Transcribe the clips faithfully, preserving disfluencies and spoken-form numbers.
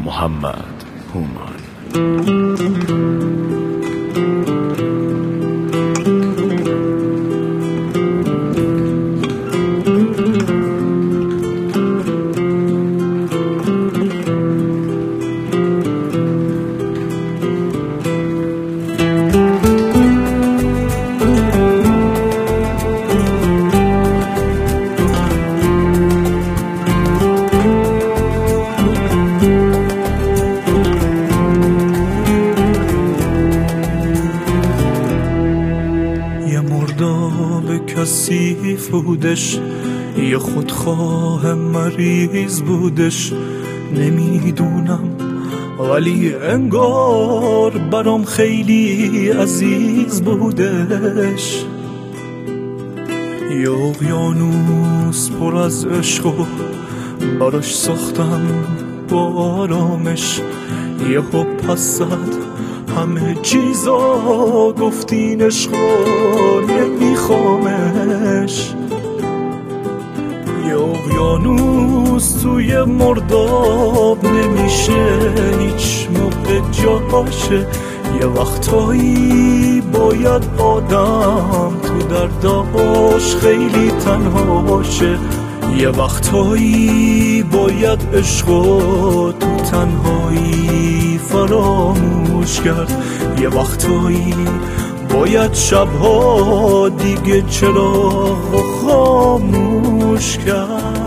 محمد هومان. کثیف بودش، یه خودخواه مریض بودش، نمیدونم ولی انگار برام خیلی عزیز بودش. یه اقیانوس پر از عشق و براش ساختم با آرامش، یه ها پس زد همه چیزا، گفتین عشق رو نمیخوامش. یه اقیانوس توی مرداب نمیشه هیچ موقع جاشه، یه وقتایی باید آدم تو درداش خیلی تنها باشه، یه وقتایی باید عشقو تو تنهایی فراموش کرد، یه وقتایی باید شبها دیگه چراغ خاموش کرد.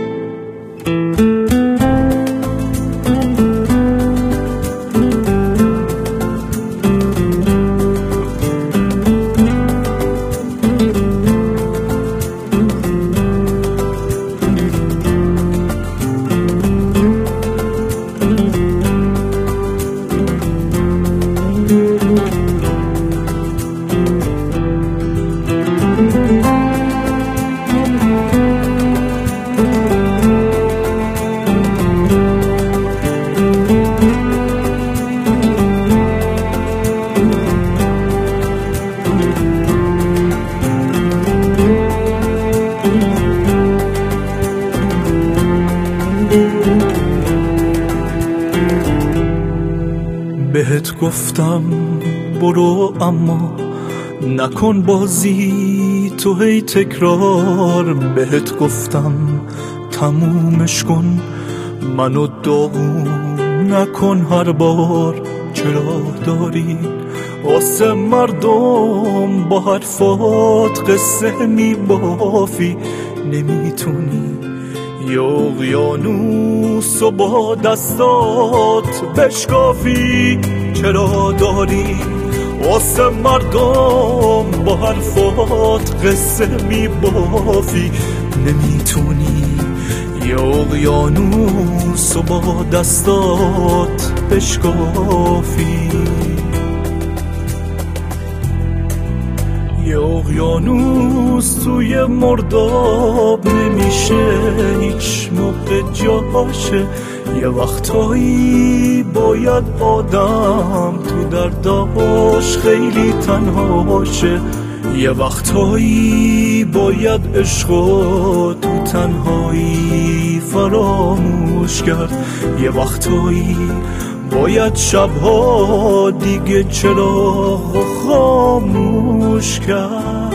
بهت گفتم برو اما نکن بازی تو هی تکرار، بهت گفتم تمومش کن منو داغون نکن هر بار. چرا داری واسه مردم با حرفات قصه میبافی، نمیتونی یه اقیانوس و با دستات بشکافی؟ چرا داری واسه مردم با حرفات قصه میبافی، نمیتونی یه اقیانوس و با دستات بشکافی؟ یه اقیانوس توی مرداب نمیشه هیچ موقع جاشه، یه وقتایی باید آدم تو درداش خیلی تنها باشه، یه وقتایی باید عشقو تو تنهایی فراموش کرد، یه وقتایی باید شبها دیگه چراغ خاموش کرد.